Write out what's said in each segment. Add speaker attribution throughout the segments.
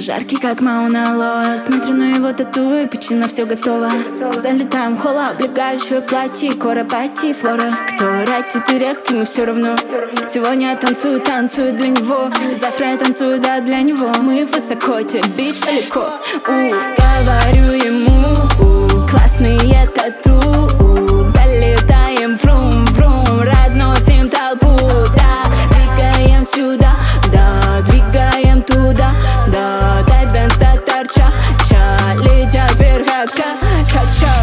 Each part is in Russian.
Speaker 1: Жаркий, как Мауна Лоа. Смотрю на его тату и почти на все готово. Залетаем в холл, облегающее платье, коропати, флора. Кто ратит и ректи, мы все равно. Сегодня я танцую для него. Завтра я танцую, да, для него. Мы высоко, тебе бич далеко. Говорю ему, классные тату. Залетаем, врум-врум, разносим толпу. Да, двигаем сюда, да, двигаем туда. Да, тайп-дэнс, татар-ча-ча. Летят вверх, как ча-ча-ча.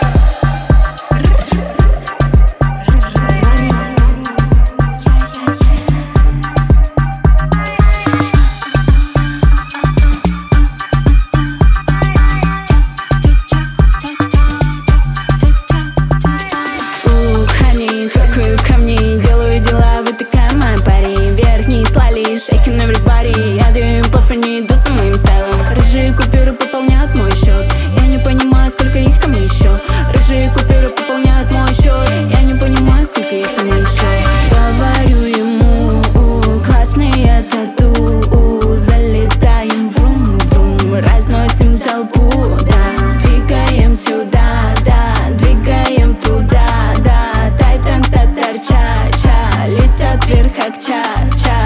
Speaker 1: Shaking everybody, я даю им паф, они идут за моим стайлом. Рыжие купюры пополняют мой счет. Я не понимаю, сколько их там еще. Рыжие купюры пополняют мой счет. Я не понимаю, сколько их там еще. Говорю ему, классные тату. Залетаем, врум-врум, разносим толпу. Да, двигаем сюда, да, двигаем туда. Да, тайп-дэнс, татар-ча-ча. Летят вверх, как ча-ча.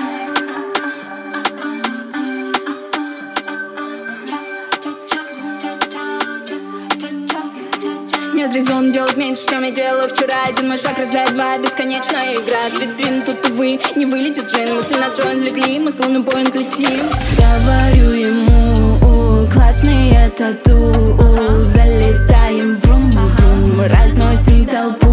Speaker 1: Нет резон делать меньше, чем я делал вчера. Один мой шаг рождает два, бесконечная игра. Витрин, тут, увы, не вылетит джин. Мысли на джойн легли, мы словно поинт летим. Говорю ему, классные тату. Залетаем, врум-врум, разносим толпу.